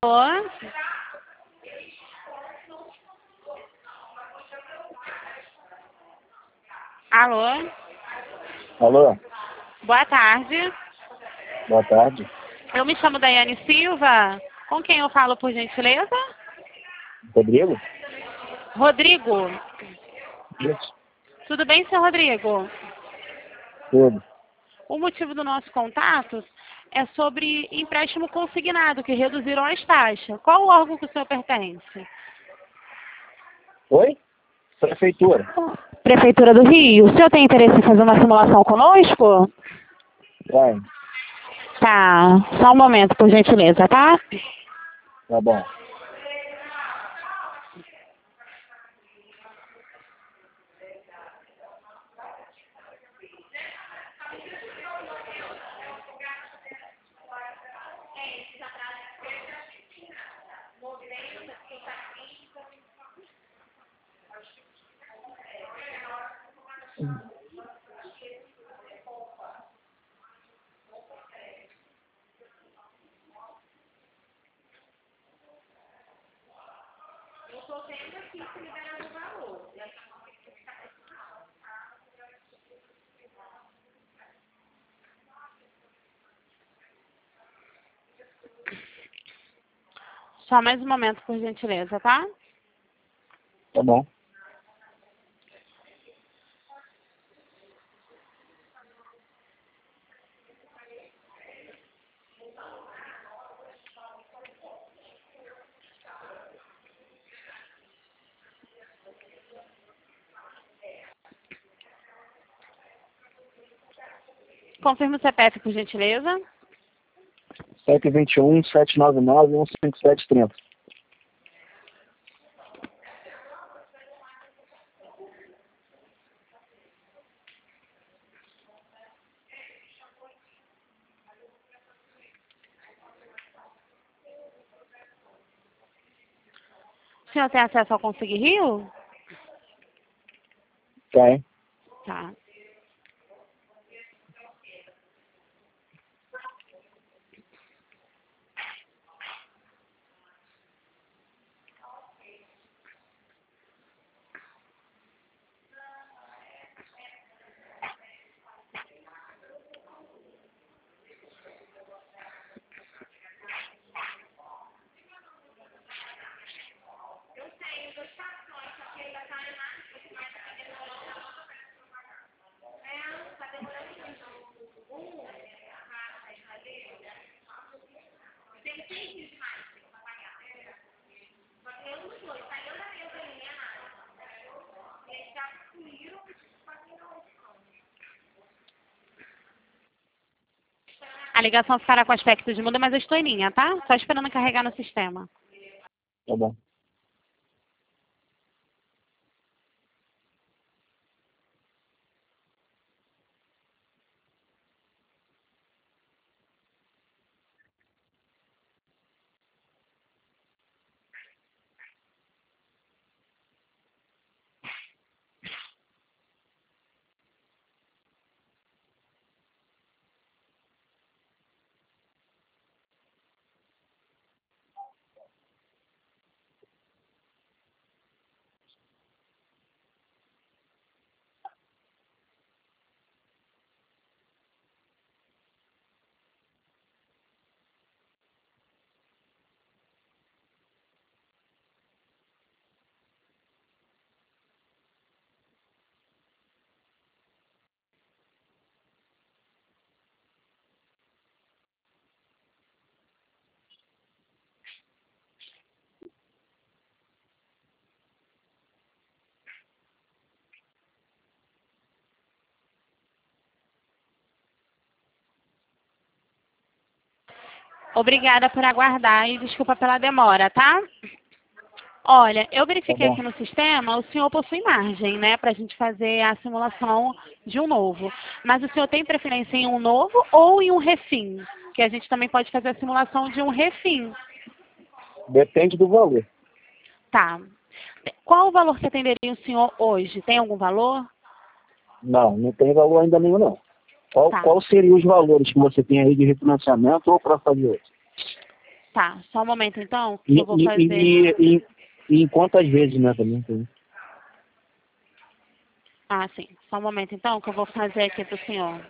Alô? Alô? Alô, Boa tarde. boa tarde. Eu me chamo Daiane Silva. Com quem eu falo, por gentileza? Rodrigo? Rodrigo. Isso, Tudo bem, seu Rodrigo? tudo. O motivo do nosso contato é sobre empréstimo consignado, que reduziram as taxas. Qual o órgão que o senhor pertence? Oi? Prefeitura. Prefeitura do Rio. O senhor tem interesse em fazer uma simulação conosco? Vai, Tá. Só um momento, por gentileza, tá? tá bom. Só mais um momento, por gentileza, tá? Tá bom. Confirma o CPF, por gentileza. 721-799-15730. O senhor tem acesso ao Consegui Rio? Tem. Tá. A ligação ficará com aspecto de muda, mas eu estou em linha, tá? Só esperando carregar no sistema. Tá bom. Obrigada por aguardar e desculpa pela demora, tá? Olha, eu Tá verifiquei bom. aqui no sistema, o senhor possui margem, né, para a gente fazer a simulação de um novo. Mas o senhor tem preferência em um novo ou em um refim? Que a gente também pode fazer a simulação de um refim. Depende do valor. Tá. Qual o valor que atenderia o senhor hoje? Tem algum valor? Não, não tem valor ainda nenhum, não. Qual, Tá. qual seriam os valores que você tem aí de refinanciamento ou para fazer outro? Tá, só um momento então, que E, eu vou e, fazer. e em quantas vezes, né, também tem. Ah, sim. Só um momento então, que eu vou fazer aqui pro senhor.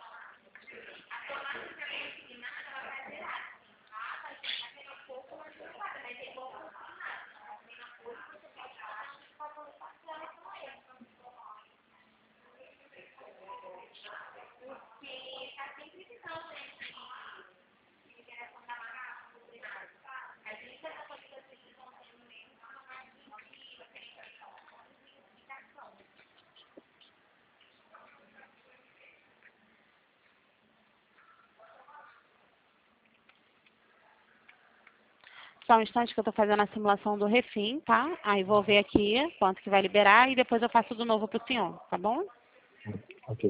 Só um instante que eu tô fazendo a simulação do refim, tá? Aí vou ver aqui quanto que vai liberar e depois eu faço do novo pro senhor, tá bom? Ok.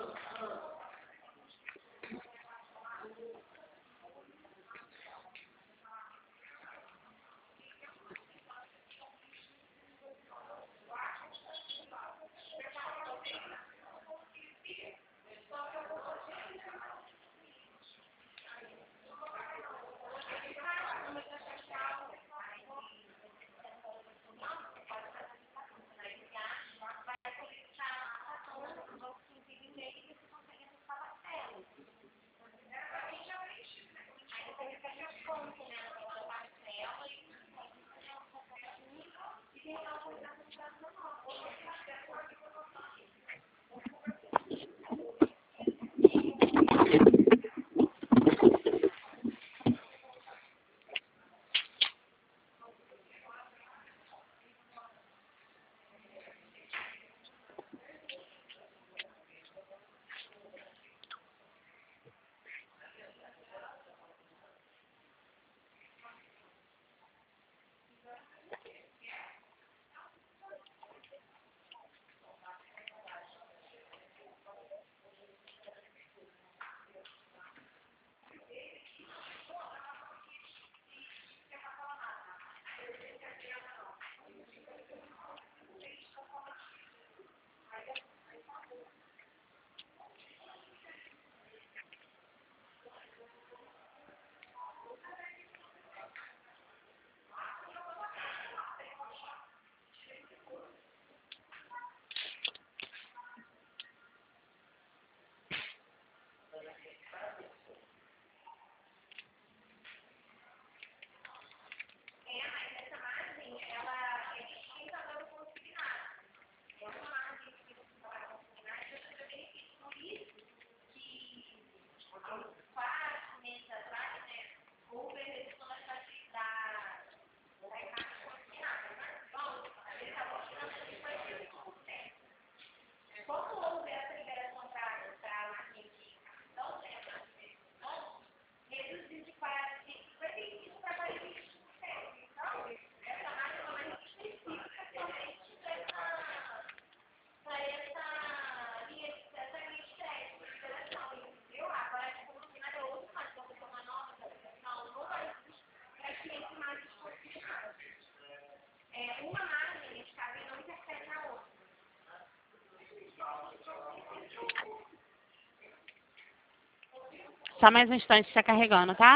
Só mais um instante, está carregando, tá?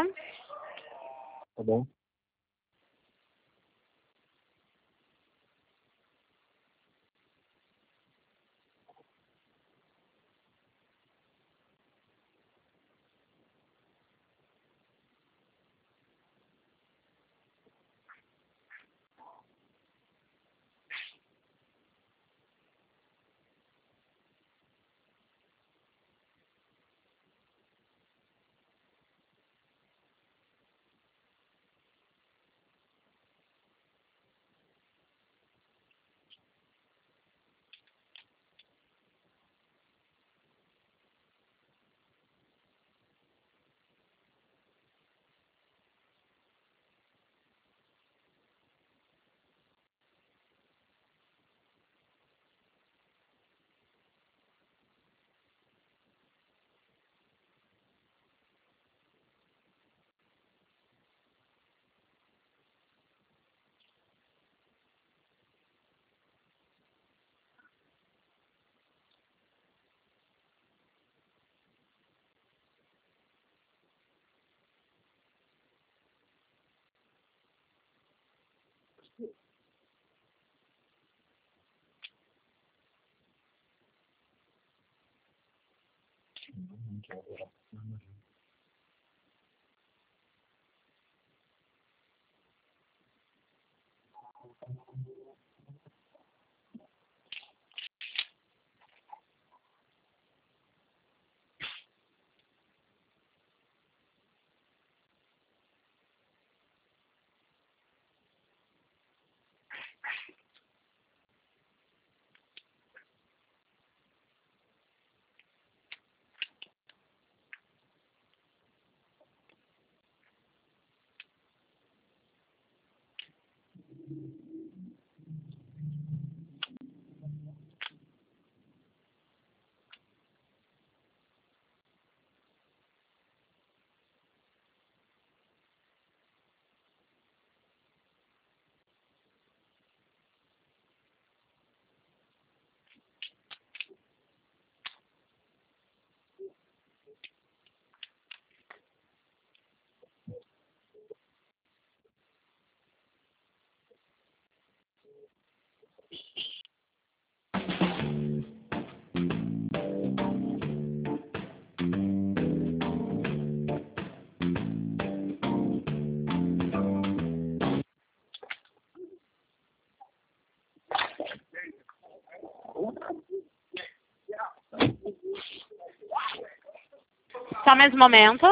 Tá bom? Só mais um momento.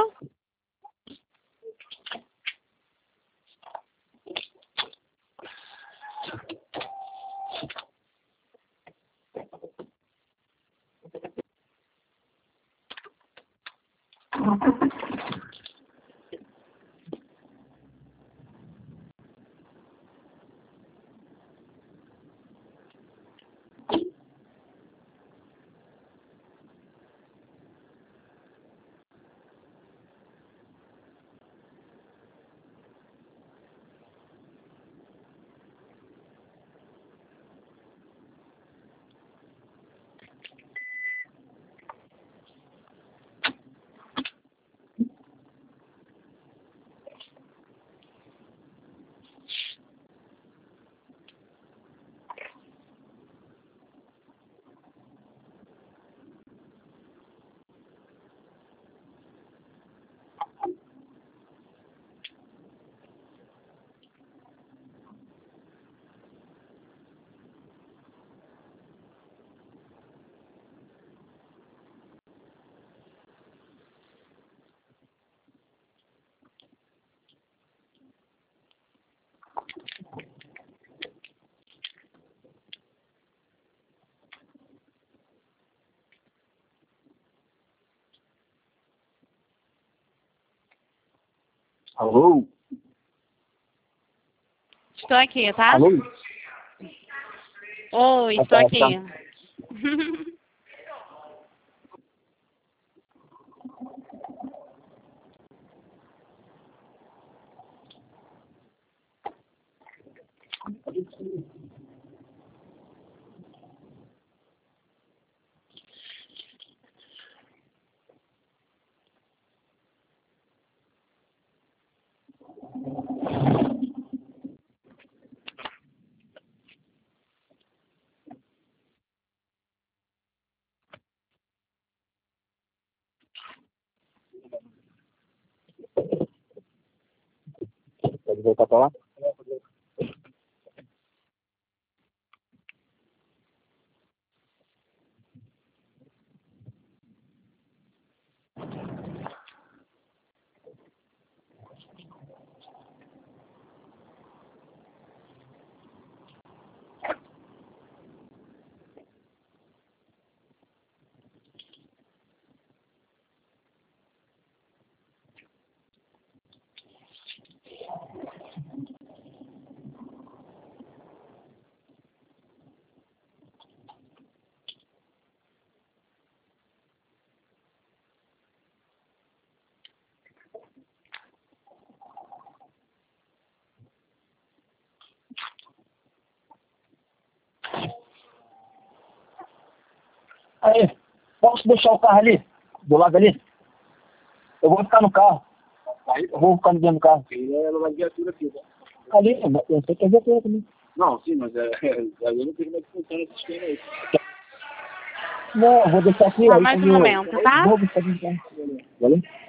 Alô? Estou aqui, tá? Alô? Oi, estou aqui. Pode voltar pra lá? Aí, posso deixar o carro ali? Do lado ali? Eu vou ficar no carro. Eu vou ficar dentro do carro. Ali, eu sei que é VT também. Não, sim, mas eu não sei como é que funciona esse esquema aí. Não, eu vou deixar aqui. Só aí mais um quando eu- momento, tá? Vou deixar aqui, então. Valeu?